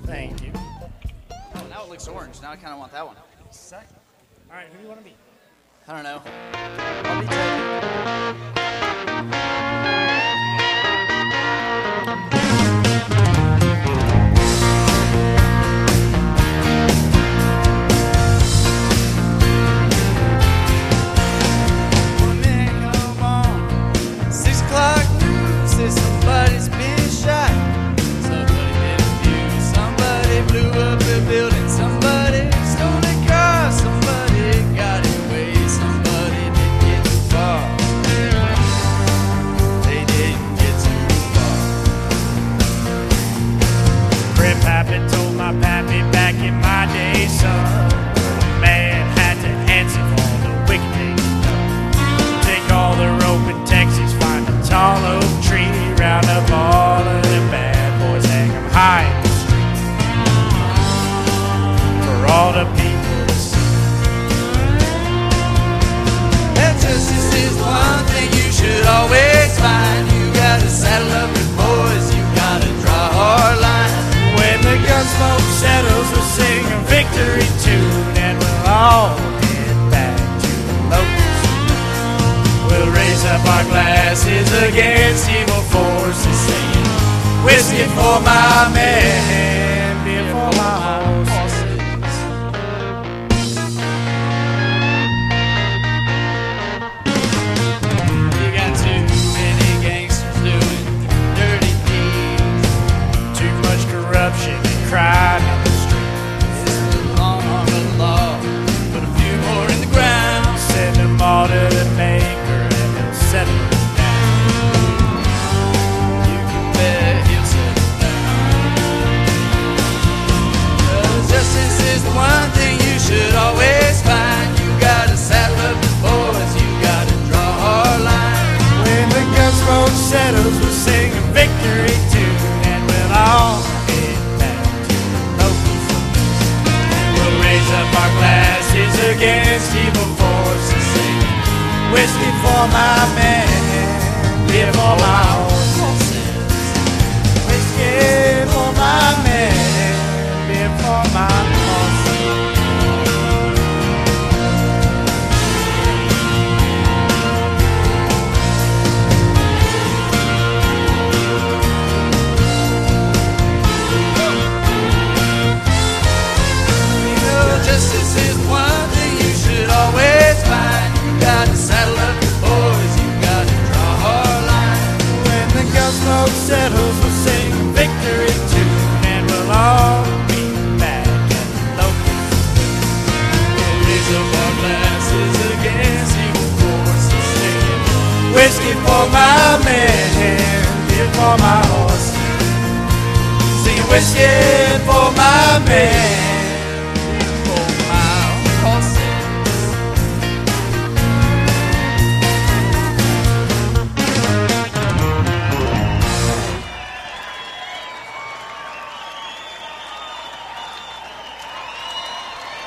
Thank you. Oh, now it looks orange. Now I kind of want that one. Second. All right, who do you want to be? I don't know. I'll be Teddy. One minute, come on. 6 o'clock news says somebody's been shot. Somebody made a fuse. Somebody blew up a building. Somebody stole a car. Somebody got away. Somebody didn't get too far. They didn't get too far. Grandpappy told my pappy back in my day, son, man had to answer for the wicked things he's done. Take all the rope in Texas, find a tall oak tree, round up all of them bad boys, hang them high in the street for all the people to see. And justice is one thing you should always find. You gotta saddle up your boys. You gotta draw a hard line. When the gun smoke settles, we'll sing a victory tune, and we'll all head back to the locals. We'll raise up our glasses against evil forces, singing whiskey for my men, beer for my horses. You got too many gangsters doing dirty deeds. Too much corruption and crime in the street. This is the long arm of the law. Put a few more in the ground. Send them all to the maker, and he'll settle it down. You can bet he'll settle down. 'Cause justice is the one thing you should always find. You gotta saddle up the boys. You gotta draw a hard line. When the gun smoke settles, we'll sing a victory tune, and we'll all head back to the locals. We'll raise up our glasses against evil forces, singing whiskey for my men, beer for my horses. Whiskey for my men, beer for my horses. You know justice is one thing you should always find. You gotta saddle up your boys. You gotta draw a hard line. When the gun smoke settles, we'll sing a victory tune, and we'll all be back at the locals. We'll raise up our glasses against evil forces, singing Whiskey for my men, beer for my horses. singing whiskey for my